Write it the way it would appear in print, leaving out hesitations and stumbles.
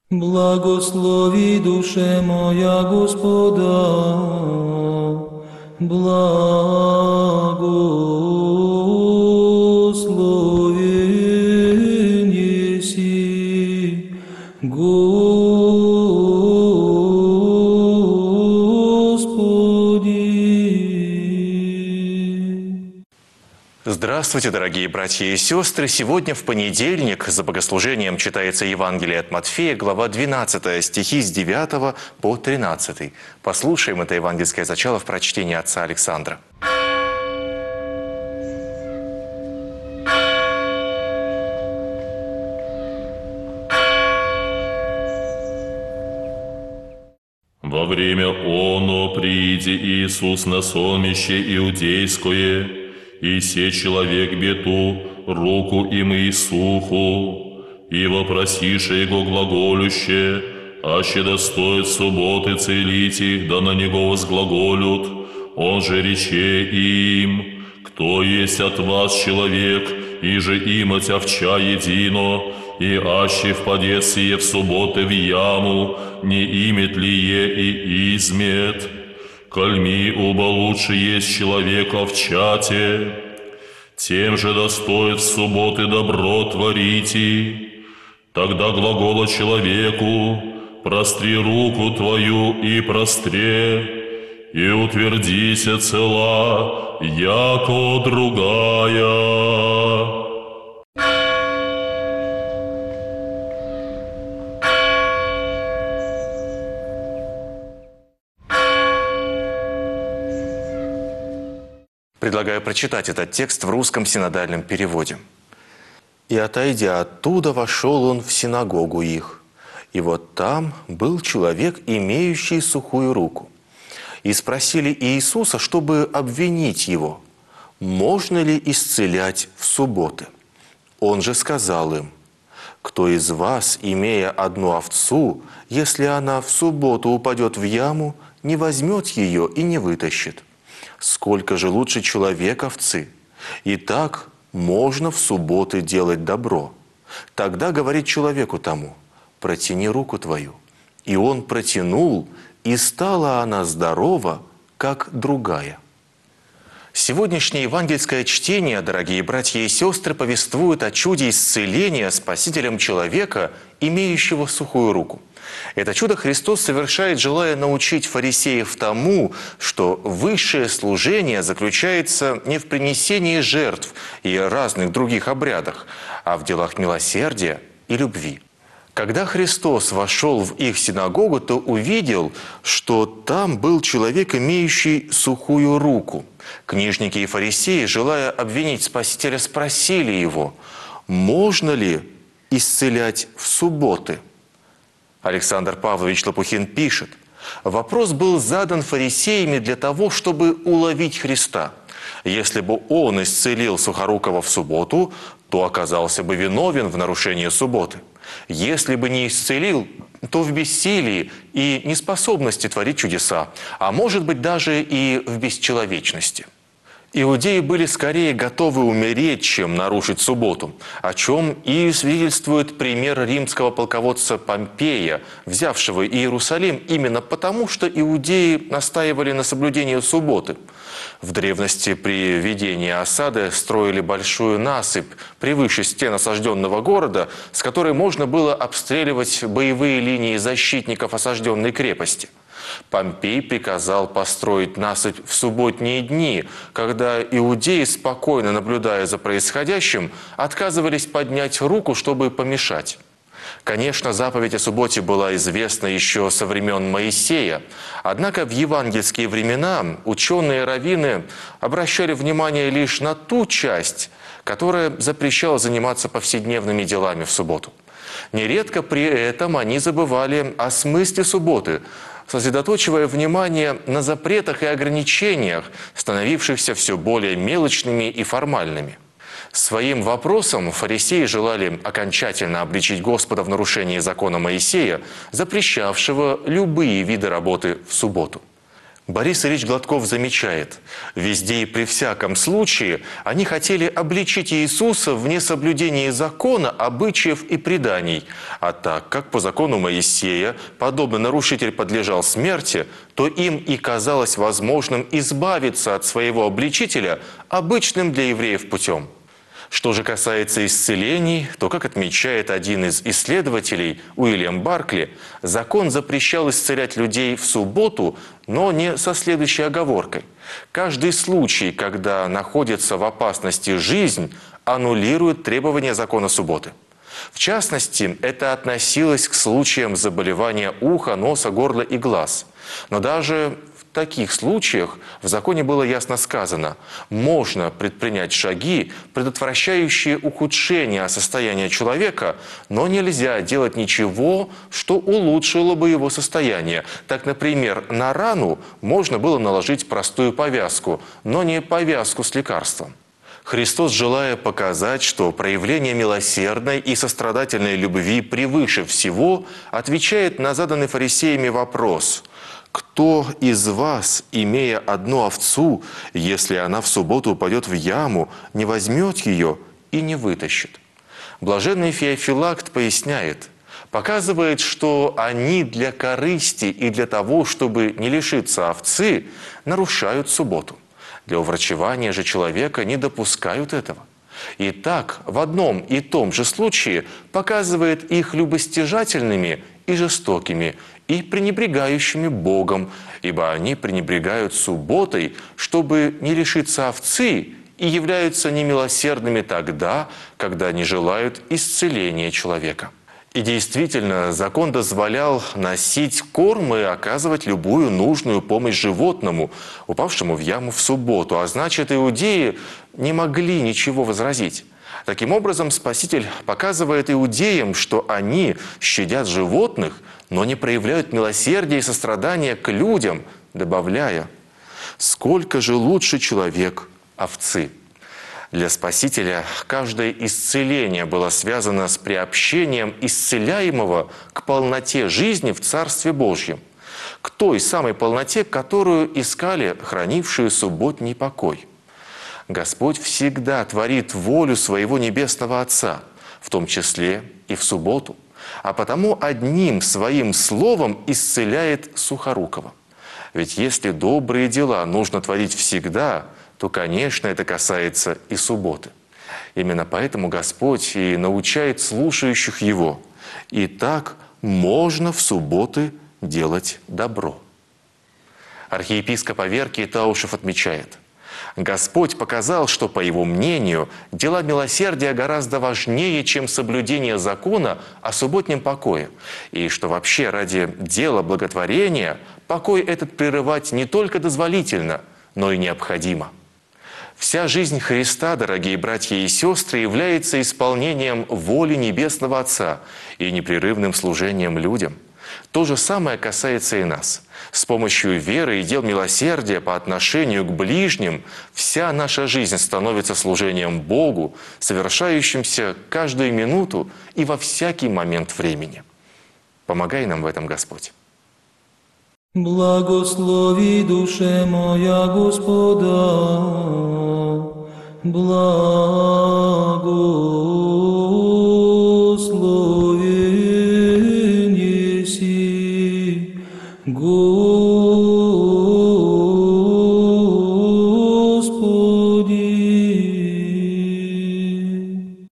Благослови душе моя Господа, благословен еси, Господи. Здравствуйте, дорогие братья и сестры! Сегодня в понедельник за богослужением читается Евангелие от Матфея, глава 12, стихи с 9 по 13. Послушаем это евангельское зачало в прочтении отца Александра. Во время оно прииди Иисус на сонмище иудейское, и се человек бету руку им Иисуху, и вопросише его глаголюще, аще достоит субботы целить их, да на него возглаголют. Он же рече им: кто есть от вас человек, и же имать овча едино, и аще впадет сие в субботы в яму, не имет ли е и измет? Кольми уба лучше есть человек овчате, тем же достоит в субботы добро творите. Тогда глагола человеку: простри руку твою и простре, и утвердися цела, яко другая. Предлагаю прочитать этот текст в русском синодальном переводе. «И, отойдя оттуда, вошел он в синагогу их. И вот там был человек, имеющий сухую руку. И спросили Иисуса, чтобы обвинить его, можно ли исцелять в субботы. Он же сказал им: кто из вас, имея одну овцу, если она в субботу упадет в яму, не возьмет ее и не вытащит? Сколько же лучше человек овцы? И так можно в субботы делать добро. Тогда говорит человеку тому: протяни руку твою. И он протянул, и стала она здорова, как другая». Сегодняшнее евангельское чтение, дорогие братья и сестры, повествует о чуде исцеления спасителем человека, имеющего сухую руку. Это чудо Христос совершает, желая научить фарисеев тому, что высшее служение заключается не в принесении жертв и разных других обрядах, а в делах милосердия и любви. Когда Христос вошел в их синагогу, то увидел, что там был человек, имеющий сухую руку. Книжники и фарисеи, желая обвинить Спасителя, спросили его: можно ли исцелять в субботы? Александр Павлович Лопухин пишет: вопрос был задан фарисеями для того, чтобы уловить Христа. Если бы он исцелил сухорукого в субботу, то оказался бы виновен в нарушении субботы. Если бы не исцелил, то в бессилии и неспособности творить чудеса, а может быть даже и в бесчеловечности. Иудеи были скорее готовы умереть, чем нарушить субботу, о чем и свидетельствует пример римского полководца Помпея, взявшего Иерусалим именно потому, что иудеи настаивали на соблюдении субботы. В древности при ведении осады строили большую насыпь превыше стен осажденного города, с которой можно было обстреливать боевые линии защитников осажденной крепости. Помпей приказал построить насыпь в субботние дни, когда иудеи, спокойно наблюдая за происходящим, отказывались поднять руку, чтобы помешать. Конечно, заповедь о субботе была известна еще со времен Моисея, однако в евангельские времена ученые и раввины обращали внимание лишь на ту часть, которая запрещала заниматься повседневными делами в субботу. Нередко при этом они забывали о смысле субботы, сосредоточивая внимание на запретах и ограничениях, становившихся все более мелочными и формальными. Своим вопросом фарисеи желали окончательно обличить Господа в нарушении закона Моисея, запрещавшего любые виды работы в субботу. Борис Ильич Гладков замечает, везде и при всяком случае они хотели обличить Иисуса в несоблюдении закона, обычаев и преданий. А так как по закону Моисея подобный нарушитель подлежал смерти, то им и казалось возможным избавиться от своего обличителя обычным для евреев путем. Что же касается исцелений, то, как отмечает один из исследователей, Уильям Баркли, закон запрещал исцелять людей в субботу, но не со следующей оговоркой. Каждый случай, когда находится в опасности жизнь, аннулирует требования закона субботы. В частности, это относилось к случаям заболевания уха, носа, горла и глаз. Но даже в таких случаях в законе было ясно сказано, можно предпринять шаги, предотвращающие ухудшение состояния человека, но нельзя делать ничего, что улучшило бы его состояние. Так, например, на рану можно было наложить простую повязку, но не повязку с лекарством. Христос, желая показать, что проявление милосердной и сострадательной любви превыше всего, отвечает на заданный фарисеями вопрос: «Кто из вас, имея одну овцу, если она в субботу упадет в яму, не возьмет ее и не вытащит?» Блаженный Феофилакт поясняет, показывает, что они для корысти и для того, чтобы не лишиться овцы, нарушают субботу. Для уврачевания же человека не допускают этого. И так в одном и том же случае показывает их любостяжательными и жестокими, и пренебрегающими Богом, ибо они пренебрегают субботой, чтобы не лишиться овцы, и являются немилосердными тогда, когда не желают исцеления человека. И действительно, закон дозволял носить корм и оказывать любую нужную помощь животному, упавшему в яму в субботу. А значит, иудеи не могли ничего возразить. Таким образом, Спаситель показывает иудеям, что они щадят животных, но не проявляют милосердия и сострадания к людям, добавляя: «Сколько же лучше человек овцы». Для Спасителя каждое исцеление было связано с приобщением исцеляемого к полноте жизни в Царстве Божьем, к той самой полноте, которую искали хранившие субботний покой. Господь всегда творит волю своего Небесного Отца, в том числе и в субботу, а потому одним своим словом исцеляет Сухорукого. Ведь если добрые дела нужно творить всегда, то, конечно, это касается и субботы. Именно поэтому Господь и научает слушающих Его. И так можно в субботы делать добро. Архиепископ Аверкий Таушев отмечает: Господь показал, что, по его мнению, дела милосердия гораздо важнее, чем соблюдение закона о субботнем покое, и что вообще ради дела благотворения покой этот прерывать не только дозволительно, но и необходимо. Вся жизнь Христа, дорогие братья и сестры, является исполнением воли Небесного Отца и непрерывным служением людям. То же самое касается и нас. С помощью веры и дел милосердия по отношению к ближним вся наша жизнь становится служением Богу, совершающимся каждую минуту и во всякий момент времени. Помогай нам в этом, Господь. Благослови душе моя Господа, благо.